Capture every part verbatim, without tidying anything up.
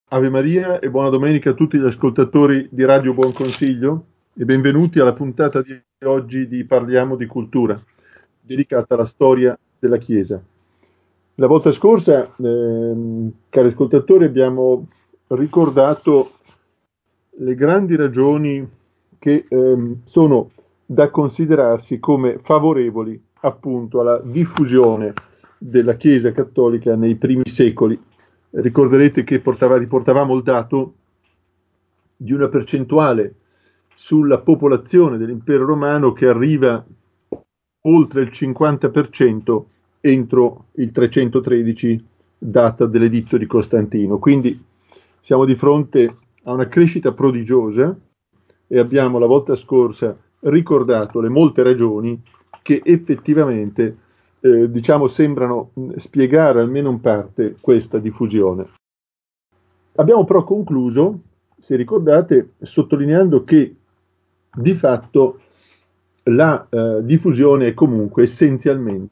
Ave Maria e buona domenica a tutti gli ascoltatori di Radio Buon Consiglio e benvenuti alla puntata di oggi di Parliamo di Cultura, dedicata alla storia della Chiesa. La volta scorsa, ehm, cari ascoltatori, abbiamo ricordato le grandi ragioni che ehm, sono da considerarsi come favorevoli appunto alla diffusione della Chiesa cattolica nei primi secoli. Ricorderete che portava, riportavamo il dato di una percentuale sulla popolazione dell'impero romano che arriva oltre il cinquanta per cento entro il trecentotredici, data dell'editto di Costantino. Quindi siamo di fronte a una crescita prodigiosa e abbiamo la volta scorsa ricordato le molte ragioni che effettivamente Eh, diciamo sembrano spiegare almeno in parte questa diffusione. Abbiamo però concluso, se ricordate, sottolineando che di fatto la eh, diffusione è comunque essenzialmente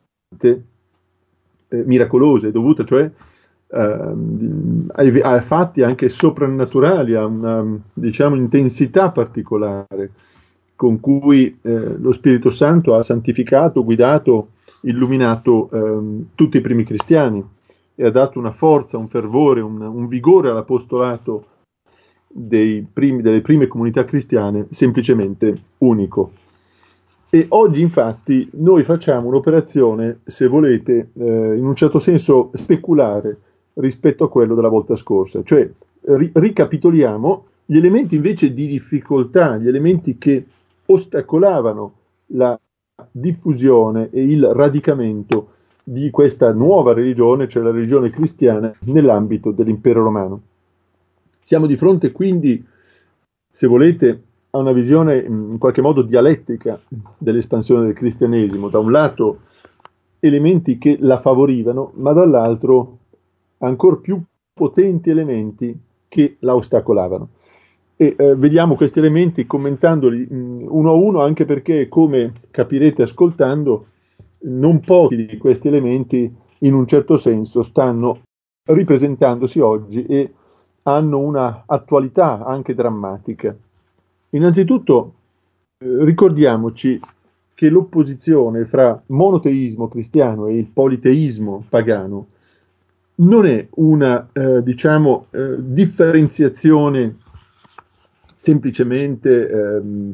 eh, miracolosa, è dovuta cioè eh, ai, a fatti anche soprannaturali, a una diciamo intensità particolare con cui eh, lo Spirito Santo ha santificato, guidato, illuminato ehm, tutti i primi cristiani e ha dato una forza, un fervore, un, un vigore all'apostolato dei primi, delle prime comunità cristiane semplicemente unico. E oggi infatti noi facciamo un'operazione, se volete, eh, in un certo senso speculare rispetto a quello della volta scorsa, cioè ri- ricapitoliamo gli elementi invece di difficoltà, gli elementi che ostacolavano la diffusione e il radicamento di questa nuova religione, cioè la religione cristiana, nell'ambito dell'impero romano. Siamo di fronte quindi, se volete, a una visione in qualche modo dialettica dell'espansione del cristianesimo. Da un lato elementi che la favorivano, ma dall'altro ancor più potenti elementi che la ostacolavano. E eh, vediamo questi elementi commentandoli mh, uno a uno, anche perché, come capirete ascoltando, non pochi di questi elementi in un certo senso stanno ripresentandosi oggi e hanno una attualità anche drammatica. Innanzitutto eh, ricordiamoci che l'opposizione fra monoteismo cristiano e il politeismo pagano non è una eh, diciamo eh, differenziazione semplicemente ehm,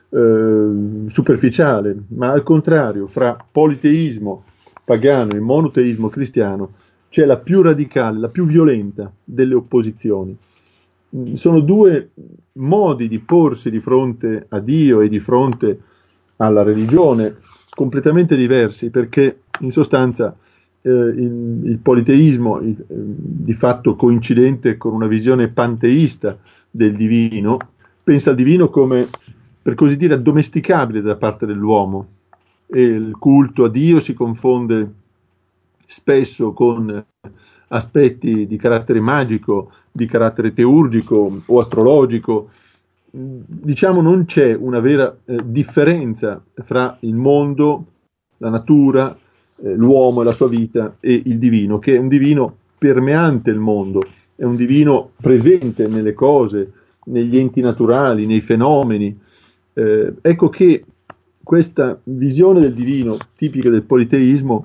eh, superficiale, ma al contrario, fra politeismo pagano e monoteismo cristiano c'è la più radicale, la più violenta delle opposizioni. Sono due modi di porsi di fronte a Dio e di fronte alla religione completamente diversi, perché in sostanza eh, il, il politeismo, il, eh, di fatto coincidente con una visione panteista del divino, pensa al divino come, per così dire, addomesticabile da parte dell'uomo, e il culto a Dio si confonde spesso con aspetti di carattere magico, di carattere teurgico o astrologico. Diciamo non c'è una vera eh, differenza fra il mondo, la natura, eh, l'uomo e la sua vita e il divino, che è un divino permeante il mondo, è un divino presente nelle cose, negli enti naturali, nei fenomeni. Eh, ecco che questa visione del divino, tipica del politeismo,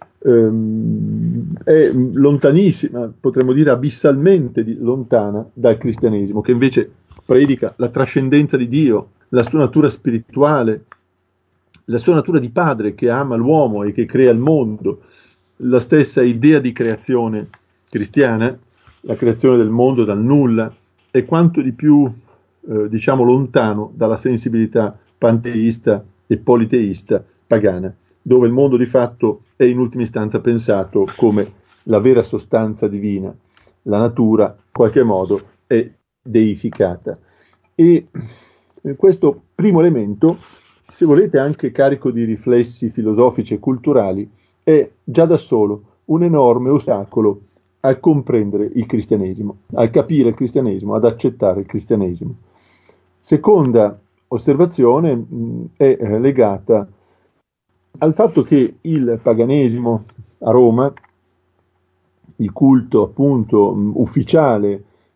ehm, è lontanissima, potremmo dire abissalmente di, lontana dal cristianesimo, che invece predica la trascendenza di Dio, la sua natura spirituale, la sua natura di padre che ama l'uomo e che crea il mondo, la stessa idea di creazione cristiana, la creazione del mondo dal nulla, è quanto di più eh, diciamo lontano dalla sensibilità panteista e politeista pagana, dove il mondo di fatto è in ultima istanza pensato come la vera sostanza divina, la natura in qualche modo è deificata. E questo primo elemento, se volete anche carico di riflessi filosofici e culturali, è già da solo un enorme ostacolo a comprendere il cristianesimo, a capire il cristianesimo, ad accettare il cristianesimo. Seconda osservazione mh, è eh, legata al fatto che il paganesimo a Roma, il culto appunto mh, ufficiale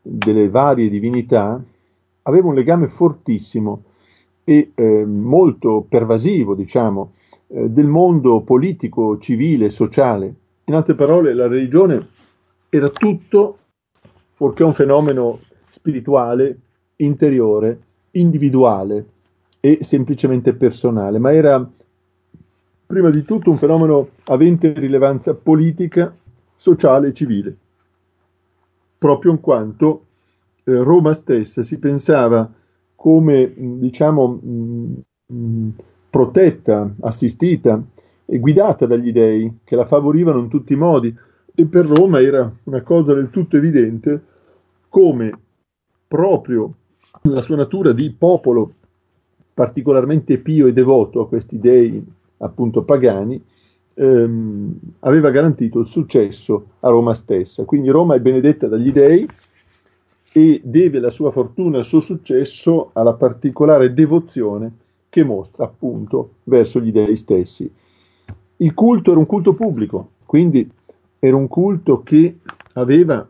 delle varie divinità aveva un legame fortissimo e eh, molto pervasivo, diciamo, eh, del mondo politico, civile, sociale. In altre parole, la religione era tutto fuorché un fenomeno spirituale, interiore, individuale e semplicemente personale, ma era prima di tutto un fenomeno avente rilevanza politica, sociale e civile, proprio in quanto eh, Roma stessa si pensava come, diciamo, mh, protetta, assistita e guidata dagli dei, che la favorivano in tutti i modi, e per Roma era una cosa del tutto evidente come proprio la sua natura di popolo particolarmente pio e devoto a questi dei appunto pagani ehm, aveva garantito il successo a Roma stessa. Quindi Roma è benedetta dagli dei e deve la sua fortuna e il suo successo alla particolare devozione che mostra appunto verso gli dei stessi. Il culto era un culto pubblico, quindi era un culto che aveva,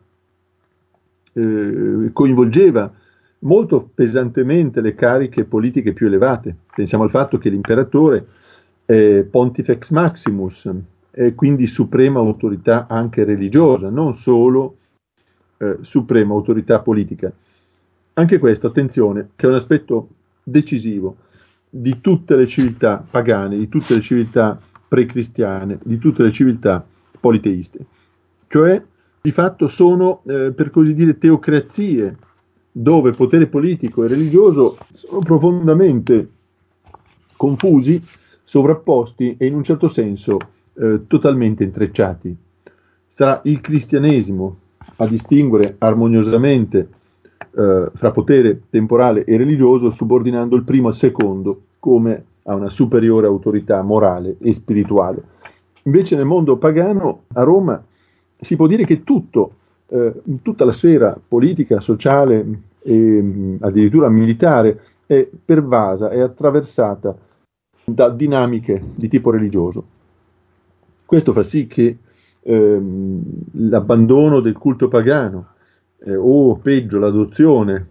eh, coinvolgeva molto pesantemente le cariche politiche più elevate. Pensiamo al fatto che l'imperatore è Pontifex Maximus, è quindi suprema autorità anche religiosa, non solo eh, suprema autorità politica. Anche questo, attenzione, che è un aspetto decisivo di tutte le civiltà pagane, di tutte le civiltà pre-cristiane, di tutte le civiltà politeiste. Cioè, di fatto sono, eh, per così dire, teocrazie, dove potere politico e religioso sono profondamente confusi, sovrapposti e in un certo senso eh, totalmente intrecciati. Sarà il cristianesimo a distinguere armoniosamente eh, fra potere temporale e religioso, subordinando il primo al secondo come a una superiore autorità morale e spirituale. Invece nel mondo pagano, a Roma, si può dire che tutto, eh, tutta la sfera politica, sociale e mh, addirittura militare è pervasa, è attraversata da dinamiche di tipo religioso. Questo fa sì che ehm, l'abbandono del culto pagano eh, o peggio l'adozione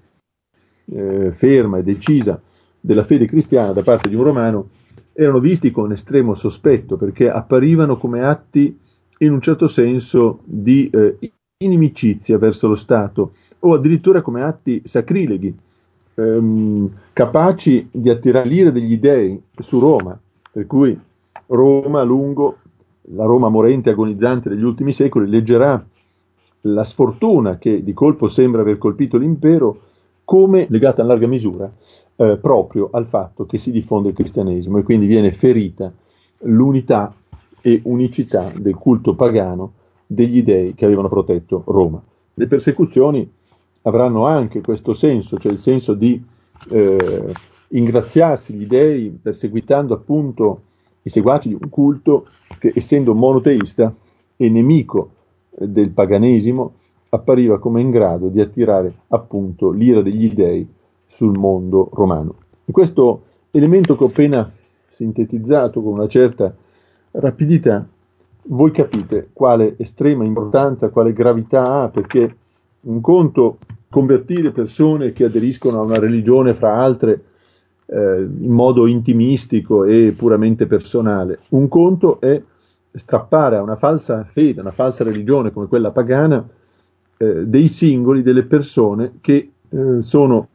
eh, ferma e decisa della fede cristiana da parte di un romano erano visti con estremo sospetto, perché apparivano come atti in un certo senso di eh, inimicizia verso lo Stato o addirittura come atti sacrileghi, ehm, capaci di attirare l'ira degli dei su Roma, per cui Roma a lungo, la Roma morente e agonizzante degli ultimi secoli, leggerà la sfortuna che di colpo sembra aver colpito l'impero come legata in larga misura eh, proprio al fatto che si diffonde il cristianesimo e quindi viene ferita l'unità e unicità del culto pagano degli dei che avevano protetto Roma. Le persecuzioni avranno anche questo senso, cioè il senso di eh, ingraziarsi gli dei perseguitando appunto i seguaci di un culto che, essendo monoteista e nemico eh, del paganesimo, appariva come in grado di attirare appunto l'ira degli dei sul mondo romano. E questo elemento che ho appena sintetizzato con una certa rapidità, voi capite quale estrema importanza, quale gravità ha, perché un conto convertire persone che aderiscono a una religione fra altre eh, in modo intimistico e puramente personale, un conto è strappare a una falsa fede, una falsa religione come quella pagana eh, dei singoli, delle persone che eh, sono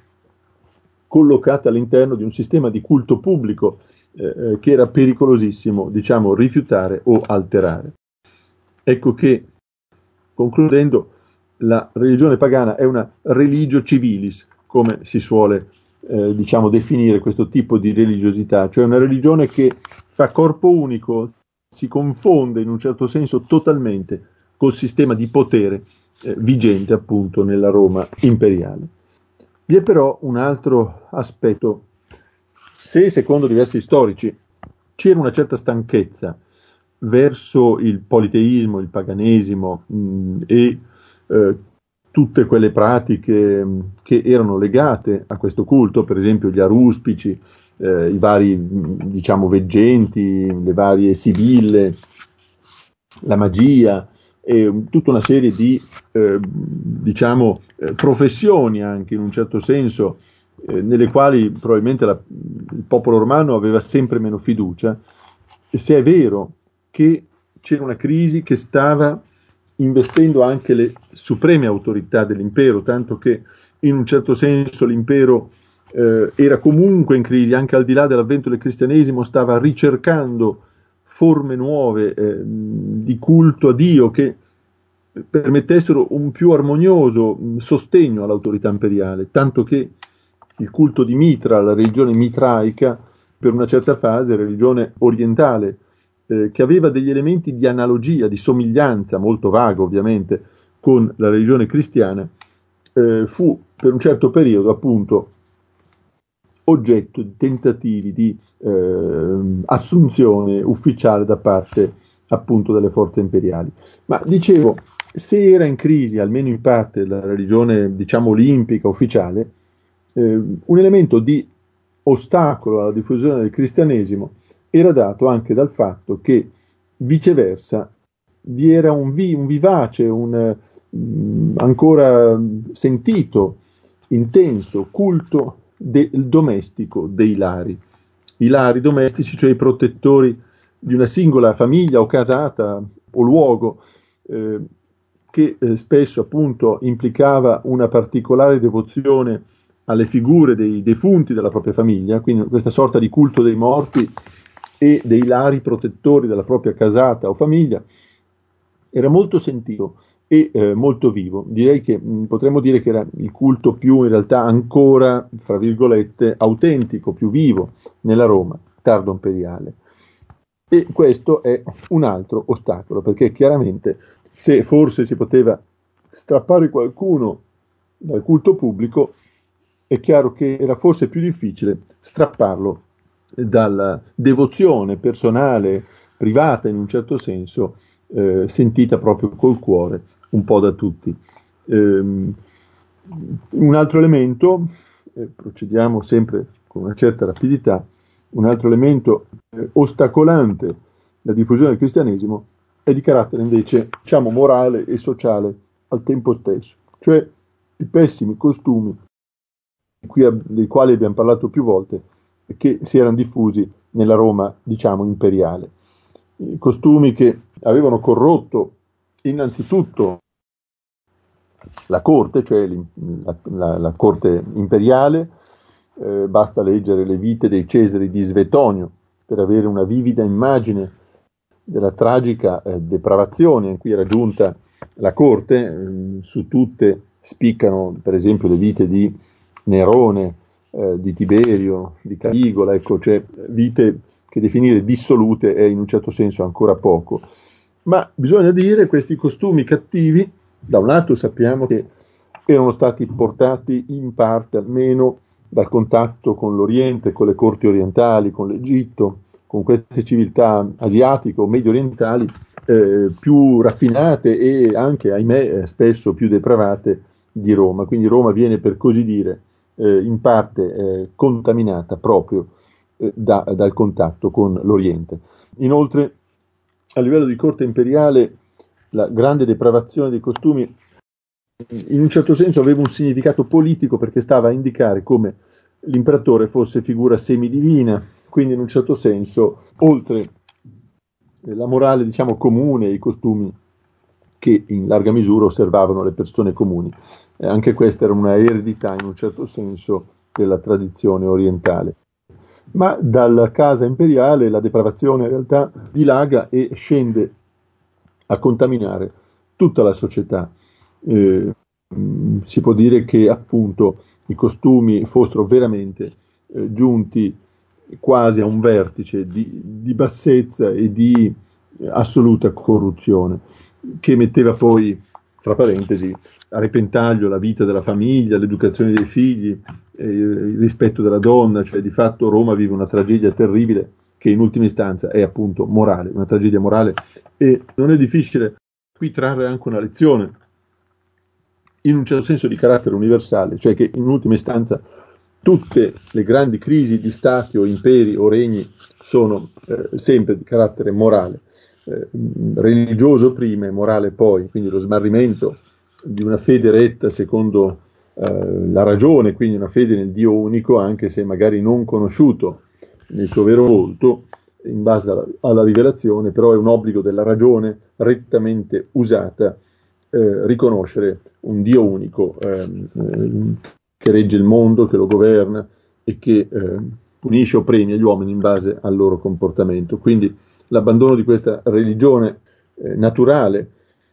collocate all'interno di un sistema di culto pubblico eh, che era pericolosissimo, diciamo, rifiutare o alterare. Ecco che, concludendo, la religione pagana è una religio civilis, come si suole eh, diciamo definire questo tipo di religiosità, cioè una religione che fa corpo unico, si confonde in un certo senso totalmente col sistema di potere eh, vigente appunto nella Roma imperiale. Vi è però un altro aspetto. Se secondo diversi storici c'era una certa stanchezza verso il politeismo, il paganesimo mh, e eh, tutte quelle pratiche mh, che erano legate a questo culto, per esempio gli aruspici, eh, i vari mh, diciamo veggenti, le varie sibille, la magia e tutta una serie di eh, diciamo eh, professioni anche in un certo senso eh, nelle quali probabilmente la, il popolo romano aveva sempre meno fiducia, e se è vero che c'era una crisi che stava investendo anche le supreme autorità dell'impero, tanto che in un certo senso l'impero eh, era comunque in crisi, anche al di là dell'avvento del cristianesimo stava ricercando forme nuove eh, di culto a Dio che permettessero un più armonioso sostegno all'autorità imperiale, tanto che il culto di Mitra, la religione mitraica, per una certa fase, religione orientale, eh, che aveva degli elementi di analogia, di somiglianza, molto vago ovviamente, con la religione cristiana, eh, fu per un certo periodo appunto oggetto di tentativi di eh, assunzione ufficiale da parte appunto delle forze imperiali. Ma dicevo, se era in crisi, almeno in parte, la religione diciamo olimpica ufficiale, eh, un elemento di ostacolo alla diffusione del cristianesimo era dato anche dal fatto che viceversa vi era un, vi, un vivace, un mh, ancora sentito, intenso culto del domestico dei lari. I lari domestici, cioè i protettori di una singola famiglia o casata o luogo, eh, che eh, spesso appunto implicava una particolare devozione alle figure dei defunti della propria famiglia, quindi questa sorta di culto dei morti e dei lari protettori della propria casata o famiglia, era molto sentito e eh, molto vivo. Direi che mh, potremmo dire che era il culto più in realtà ancora, fra virgolette, autentico, più vivo nella Roma tardo imperiale. E questo è un altro ostacolo, perché chiaramente se forse si poteva strappare qualcuno dal culto pubblico, è chiaro che era forse più difficile strapparlo dalla devozione personale, privata in un certo senso, eh, sentita proprio col cuore un po' da tutti. Um, un altro elemento, eh, procediamo sempre con una certa rapidità, un altro elemento eh, ostacolante la diffusione del cristianesimo è di carattere invece, diciamo, morale e sociale al tempo stesso, cioè i pessimi costumi qui, dei quali abbiamo parlato più volte, che si erano diffusi nella Roma, diciamo, imperiale. I costumi che avevano corrotto innanzitutto la corte, cioè la, la, la corte imperiale, eh, basta leggere le vite dei Cesari di Svetonio per avere una vivida immagine della tragica eh, depravazione in cui era giunta la corte. Eh, su tutte spiccano per esempio le vite di Nerone, eh, di Tiberio, di Caligola, ecco, cioè vite che definire dissolute è in un certo senso ancora poco. Ma bisogna dire questi costumi cattivi, da un lato sappiamo che erano stati portati in parte almeno dal contatto con l'Oriente, con le corti orientali, con l'Egitto, con queste civiltà asiatiche o medio orientali eh, più raffinate e anche, ahimè, spesso più depravate di Roma. Quindi Roma viene, per così dire, eh, in parte eh, contaminata proprio eh, da, dal contatto con l'Oriente. Inoltre, a livello di corte imperiale, la grande depravazione dei costumi in un certo senso aveva un significato politico, perché stava a indicare come l'imperatore fosse figura semidivina, quindi in un certo senso, oltre la morale, diciamo, comune, i costumi che in larga misura osservavano le persone comuni. Eh, anche questa era una eredità in un certo senso della tradizione orientale. Ma dalla casa imperiale la depravazione in realtà dilaga e scende a contaminare tutta la società. Eh, si può dire che appunto i costumi fossero veramente eh, giunti quasi a un vertice di, di bassezza e di assoluta corruzione, che metteva poi, fra parentesi, a repentaglio la vita della famiglia, l'educazione dei figli, eh, il rispetto della donna. Cioè di fatto Roma vive una tragedia terribile che in ultima istanza è appunto morale, una tragedia morale, e non è difficile qui trarre anche una lezione in un certo senso di carattere universale, cioè che in ultima istanza tutte le grandi crisi di stati o imperi o regni sono eh, sempre di carattere morale. eh, religioso prima e morale poi, quindi lo smarrimento di una fede retta secondo eh, la ragione, quindi una fede nel Dio unico, anche se magari non conosciuto nel suo vero volto, in base alla, alla rivelazione, però è un obbligo della ragione rettamente usata eh, riconoscere un Dio unico ehm, ehm, che regge il mondo, che lo governa e che eh, punisce o premia gli uomini in base al loro comportamento. Quindi l'abbandono di questa religione eh, naturale,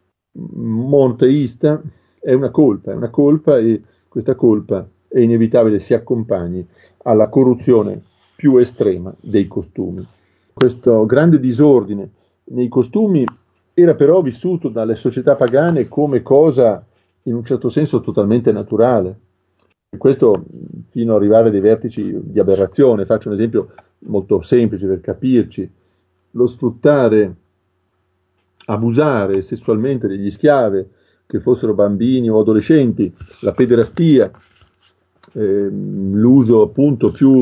monoteista, è una colpa, è una colpa e questa colpa è inevitabile si accompagni alla corruzione più estrema dei costumi. Questo grande disordine nei costumi era però vissuto dalle società pagane come cosa in un certo senso totalmente naturale. E questo fino ad arrivare a dei vertici di aberrazione. Faccio un esempio molto semplice per capirci: lo sfruttare, abusare sessualmente degli schiavi, che fossero bambini o adolescenti, la pederastia, eh, l'uso appunto più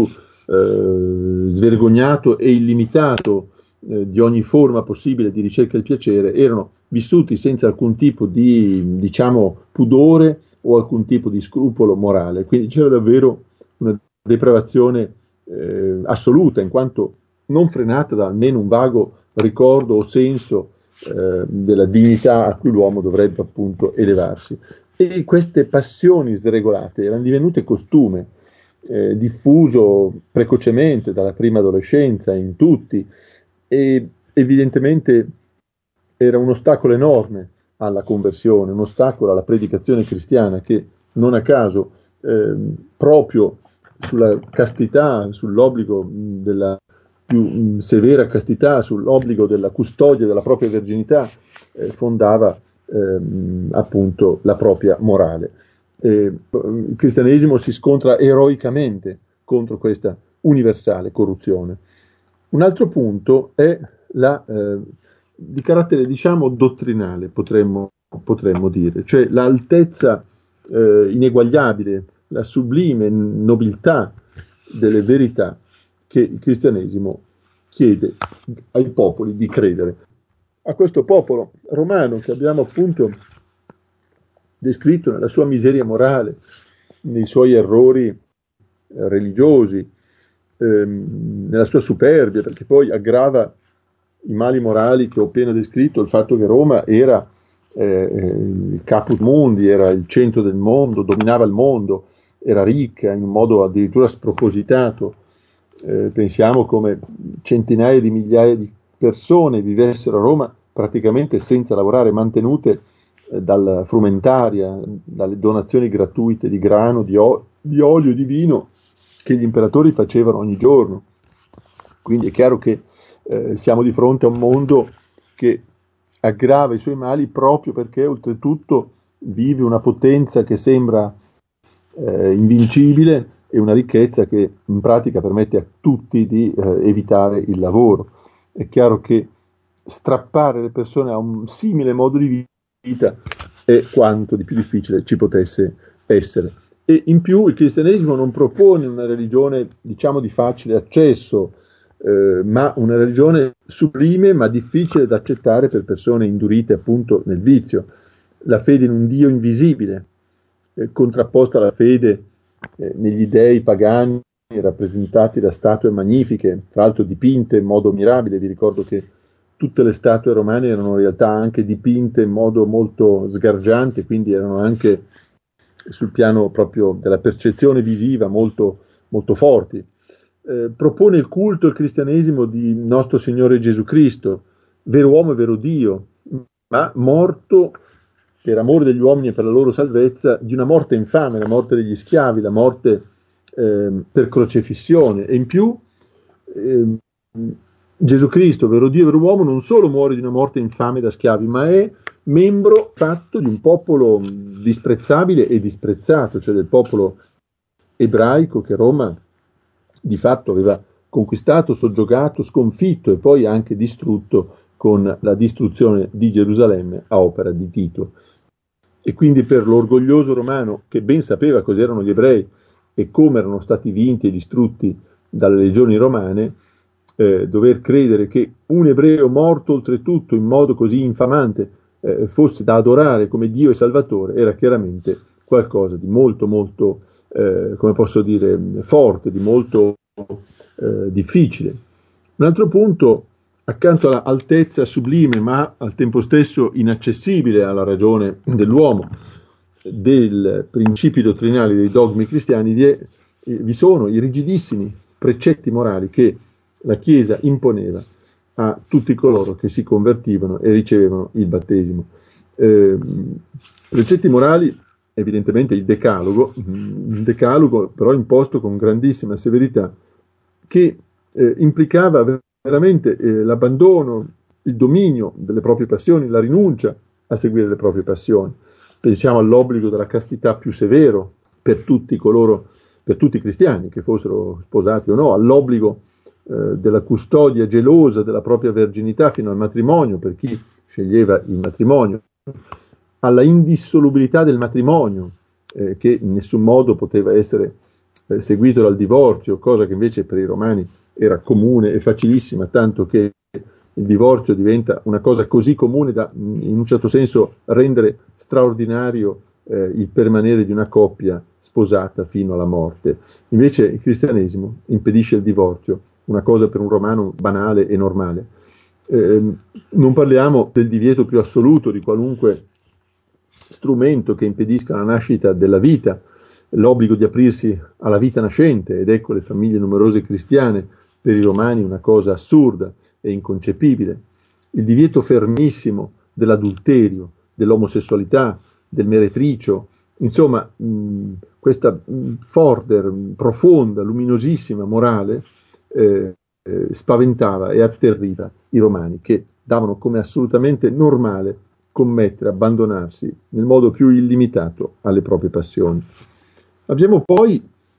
eh, svergognato e illimitato eh, di ogni forma possibile di ricerca del piacere, erano vissuti senza alcun tipo di, diciamo, pudore o alcun tipo di scrupolo morale. Quindi c'era davvero una depravazione eh, assoluta, in quanto non frenata da almeno un vago ricordo o senso eh, della dignità a cui l'uomo dovrebbe appunto elevarsi. E queste passioni sregolate erano divenute costume, eh, diffuso precocemente dalla prima adolescenza in tutti, e evidentemente era un ostacolo enorme alla conversione, un ostacolo alla predicazione cristiana, che non a caso eh, proprio sulla castità, sull'obbligo della più severa castità, sull'obbligo della custodia della propria verginità, eh, fondava ehm, appunto la propria morale. Eh, il cristianesimo si scontra eroicamente contro questa universale corruzione. Un altro punto è la, eh, di carattere, diciamo, dottrinale, potremmo, potremmo dire, cioè l'altezza eh, ineguagliabile, la sublime nobiltà delle verità che il cristianesimo chiede ai popoli di credere. A questo popolo romano, che abbiamo appunto descritto nella sua miseria morale, nei suoi errori eh, religiosi, ehm, nella sua superbia, perché poi aggrava i mali morali che ho appena descritto, il fatto che Roma era eh, il caput mundi, era il centro del mondo, dominava il mondo, era ricca in un modo addirittura spropositato. Eh, pensiamo come centinaia di migliaia di persone vivessero a Roma praticamente senza lavorare, mantenute eh, dalla frumentaria, dalle donazioni gratuite di grano, di, o- di olio e di vino che gli imperatori facevano ogni giorno. Quindi è chiaro che eh, siamo di fronte a un mondo che aggrava i suoi mali proprio perché oltretutto vive una potenza che sembra eh, invincibile e una ricchezza che in pratica permette a tutti di eh, evitare il lavoro. È chiaro che strappare le persone a un simile modo di vita è quanto di più difficile ci potesse essere. E in più il cristianesimo non propone una religione, diciamo, di facile accesso, eh, ma una religione sublime ma difficile da accettare per persone indurite appunto nel vizio. La fede in un Dio invisibile, eh, contrapposta alla fede eh, negli dei pagani rappresentati da statue magnifiche, tra l'altro dipinte in modo mirabile. Vi ricordo che tutte le statue romane erano in realtà anche dipinte in modo molto sgargiante, quindi erano anche sul piano proprio della percezione visiva molto, molto forti. Eh, propone il culto, il cristianesimo, di nostro Signore Gesù Cristo, vero uomo e vero Dio, ma morto per amore degli uomini e per la loro salvezza, di una morte infame, la morte degli schiavi, la morte eh, per crocefissione. E in più eh, Gesù Cristo, vero Dio e vero uomo, non solo muore di una morte infame da schiavi, ma è membro fatto di un popolo disprezzabile e disprezzato, cioè del popolo ebraico che Roma di fatto aveva conquistato, soggiogato, sconfitto e poi anche distrutto con la distruzione di Gerusalemme a opera di Tito. E quindi per l'orgoglioso romano, che ben sapeva cos'erano gli ebrei e come erano stati vinti e distrutti dalle legioni romane, eh, dover credere che un ebreo morto oltretutto in modo così infamante eh, fosse da adorare come Dio e Salvatore era chiaramente qualcosa di molto molto, eh, come posso dire, forte, di molto eh, difficile. Un altro punto, accanto all'altezza sublime ma al tempo stesso inaccessibile alla ragione dell'uomo, dei principi dottrinali, dei dogmi cristiani, vi, è, vi sono i rigidissimi precetti morali che la Chiesa imponeva a tutti coloro che si convertivano e ricevevano il battesimo. Eh, precetti morali, evidentemente il decalogo, il decalogo però imposto con grandissima severità, che eh, implicava veramente eh, l'abbandono, il dominio delle proprie passioni, la rinuncia a seguire le proprie passioni. Pensiamo all'obbligo della castità più severo per tutti coloro, per tutti i cristiani, che fossero sposati o no, all'obbligo eh, della custodia gelosa della propria verginità fino al matrimonio, per chi sceglieva il matrimonio, alla indissolubilità del matrimonio, eh, che in nessun modo poteva essere eh, seguito dal divorzio, cosa che invece per i romani era comune e facilissima, tanto che il divorzio diventa una cosa così comune da, in un certo senso, rendere straordinario eh, il permanere di una coppia sposata fino alla morte. Invece il cristianesimo impedisce il divorzio, una cosa per un romano banale e normale. Eh, non parliamo del divieto più assoluto di qualunque strumento che impedisca la nascita della vita, l'obbligo di aprirsi alla vita nascente, ed ecco le famiglie numerose cristiane, per i romani una cosa assurda e inconcepibile, il divieto fermissimo dell'adulterio, dell'omosessualità, del meretricio, insomma mh, questa mh, forte, profonda, luminosissima morale eh, eh, spaventava e atterriva i romani, che davano come assolutamente normale commettere, abbandonarsi nel modo più illimitato alle proprie passioni. Abbiamo poi,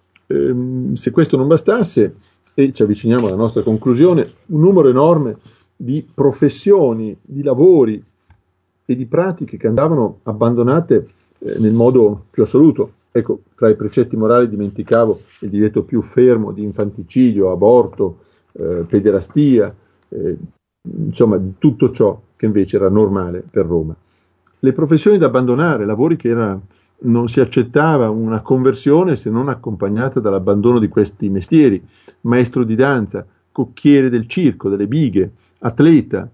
ehm, se questo non bastasse, e ci avviciniamo alla nostra conclusione, un numero enorme di professioni, di lavori e di pratiche che andavano abbandonate eh, nel modo più assoluto. Ecco, tra i precetti morali dimenticavo il divieto più fermo di infanticidio, aborto, eh, pederastia, eh, insomma di tutto ciò che invece era normale per Roma. Le professioni da abbandonare, lavori che era, non si accettava una conversione se non accompagnata dall'abbandono di questi mestieri: maestro di danza, cocchiere del circo, delle bighe, atleta.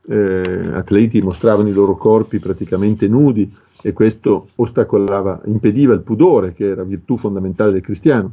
Eh, atleti mostravano i loro corpi praticamente nudi e questo ostacolava, impediva il pudore, che era virtù fondamentale del cristiano.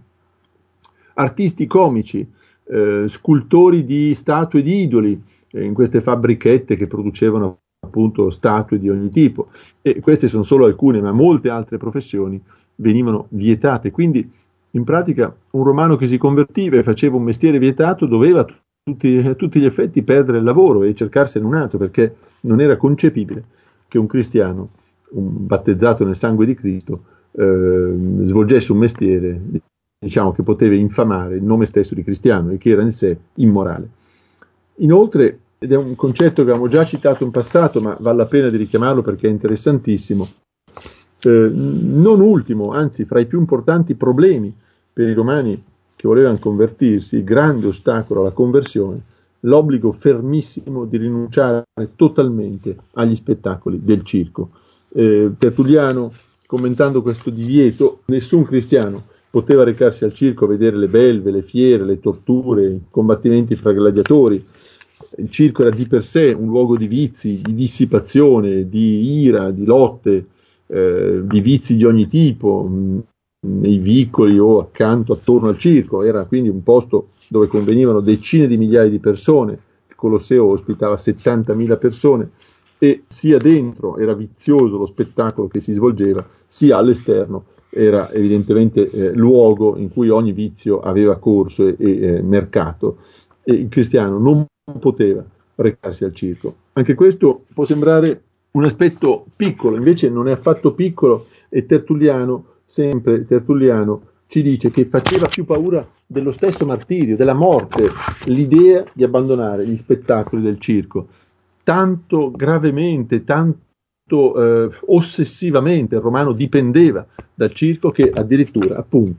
Artisti comici, eh, scultori di statue di idoli, eh, in queste fabbrichette che producevano appunto statue di ogni tipo, e queste sono solo alcune, ma molte altre professioni venivano vietate. Quindi in pratica un romano che si convertiva e faceva un mestiere vietato doveva a tutti, a tutti gli effetti perdere il lavoro e cercarsene un altro, perché non era concepibile che un cristiano, un battezzato nel sangue di Cristo, eh, svolgesse un mestiere, diciamo, che poteva infamare il nome stesso di cristiano e che era in sé immorale. Inoltre, ed è un concetto che abbiamo già citato in passato, ma vale la pena di richiamarlo perché è interessantissimo, eh, non ultimo, anzi fra i più importanti problemi per i romani che volevano convertirsi, il grande ostacolo alla conversione, l'obbligo fermissimo di rinunciare totalmente agli spettacoli del circo. Eh, Tertulliano, commentando questo divieto, nessun cristiano poteva recarsi al circo a vedere le belve, le fiere, le torture, i combattimenti fra gladiatori. Il circo era di per sé un luogo di vizi, di dissipazione, di ira, di lotte, eh, di vizi di ogni tipo, mh, nei vicoli o accanto, attorno al circo. Era quindi un posto dove convenivano decine di migliaia di persone. Il Colosseo ospitava settantamila persone e sia dentro era vizioso lo spettacolo che si svolgeva, sia all'esterno era evidentemente eh, luogo in cui ogni vizio aveva corso e, e eh, mercato, e il cristiano non poteva recarsi al circo. Anche questo può sembrare un aspetto piccolo, invece non è affatto piccolo, e Tertulliano, sempre Tertulliano, ci dice che faceva più paura dello stesso martirio, della morte, l'idea di abbandonare gli spettacoli del circo. Tanto gravemente, tanto eh, ossessivamente il romano dipendeva dal circo che addirittura, appunto,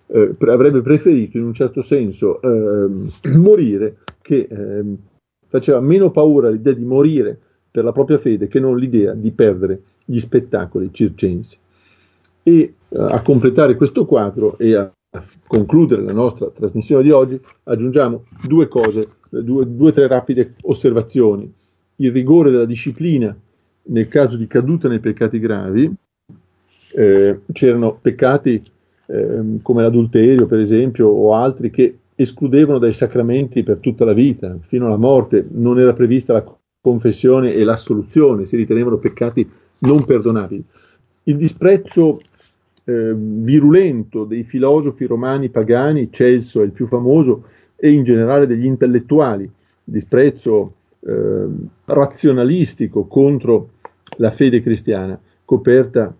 eh, avrebbe preferito in un certo senso eh, morire, che eh, faceva meno paura l'idea di morire per la propria fede che non l'idea di perdere gli spettacoli circensi. E eh, a completare questo quadro e a concludere la nostra trasmissione di oggi aggiungiamo due cose, due o tre rapide osservazioni. Il rigore della disciplina nel caso di caduta nei peccati gravi. Eh, c'erano peccati eh, come l'adulterio, per esempio, o altri che escludevano dai sacramenti per tutta la vita, fino alla morte. Non era prevista la confessione e l'assoluzione, si ritenevano peccati non perdonabili. Il disprezzo eh, virulento dei filosofi romani pagani, Celso è il più famoso, e in generale degli intellettuali, disprezzo eh, razionalistico contro la fede cristiana, coperta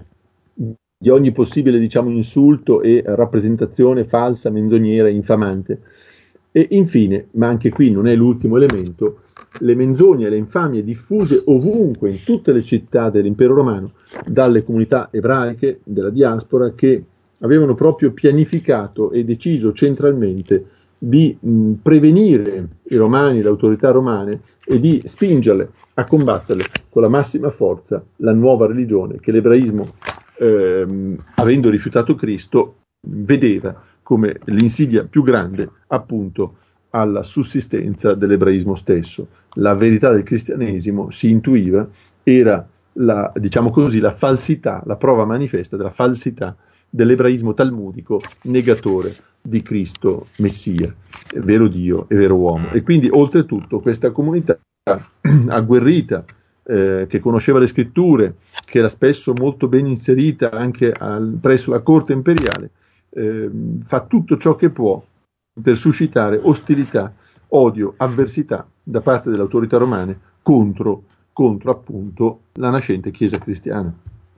di ogni possibile, diciamo, insulto e rappresentazione falsa, menzognera, infamante. E infine, ma anche qui non è l'ultimo elemento, le menzogne e le infamie diffuse ovunque in tutte le città dell'impero romano dalle comunità ebraiche della diaspora, che avevano proprio pianificato e deciso centralmente di mh, prevenire i romani, le autorità romane, e di spingerle a combatterle con la massima forza la nuova religione che l'ebraismo, ehm, avendo rifiutato Cristo, vedeva come l'insidia più grande appunto alla sussistenza dell'ebraismo stesso. La verità del cristianesimo, si intuiva, era la, diciamo così, la falsità, la prova manifesta della falsità dell'ebraismo talmudico negatore di Cristo Messia, vero Dio e vero uomo. E quindi oltretutto questa comunità agguerrita, eh, che conosceva le scritture, che era spesso molto ben inserita anche al, presso la corte imperiale, eh, fa tutto ciò che può per suscitare ostilità, odio, avversità da parte delle autorità romane contro, contro appunto la nascente Chiesa cristiana.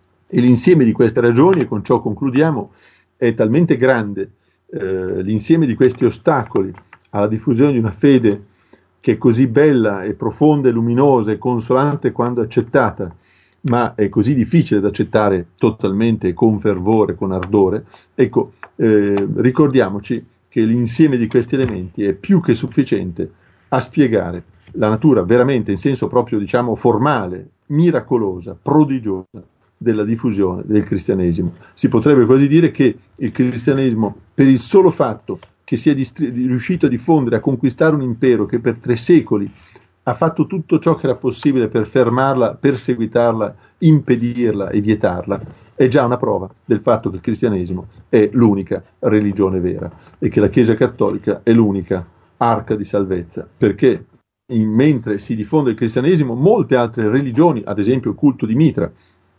E l'insieme di queste ragioni, e con ciò concludiamo, è talmente grande eh, l'insieme di questi ostacoli alla diffusione di una fede che è così bella e profonda e luminosa e consolante quando accettata, ma è così difficile da accettare totalmente, con fervore, con ardore. Ecco, eh, ricordiamoci che l'insieme di questi elementi è più che sufficiente a spiegare la natura veramente, in senso proprio, diciamo, formale, miracolosa, prodigiosa della diffusione del cristianesimo. Si potrebbe quasi dire che il cristianesimo, per il solo fatto che sia distri- riuscito a diffondere, a conquistare un impero che per tre secoli ha fatto tutto ciò che era possibile per fermarla, perseguitarla, impedirla e vietarla, è già una prova del fatto che il cristianesimo è l'unica religione vera e che la Chiesa cattolica è l'unica arca di salvezza, perché in, mentre si diffonde il cristianesimo, molte altre religioni, ad esempio il culto di Mitra,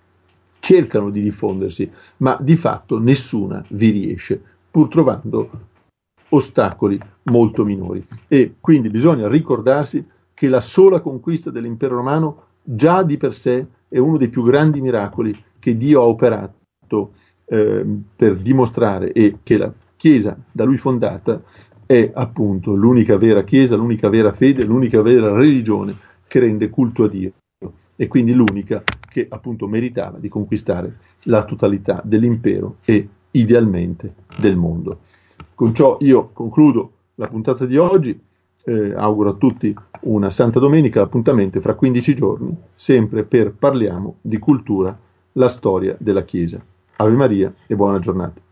cercano di diffondersi, ma di fatto nessuna vi riesce, pur trovando ostacoli molto minori. E quindi bisogna ricordarsi che la sola conquista dell'impero romano già di per sé è uno dei più grandi miracoli che Dio ha operato eh, per dimostrare, e che la Chiesa da lui fondata è appunto l'unica vera Chiesa, l'unica vera fede, l'unica vera religione che rende culto a Dio, e quindi l'unica che appunto meritava di conquistare la totalità dell'impero e idealmente del mondo. Con ciò io concludo la puntata di oggi, eh, auguro a tutti una Santa Domenica, l'appuntamento è fra quindici giorni, sempre per Parliamo di Cultura, la storia della Chiesa. Ave Maria e buona giornata.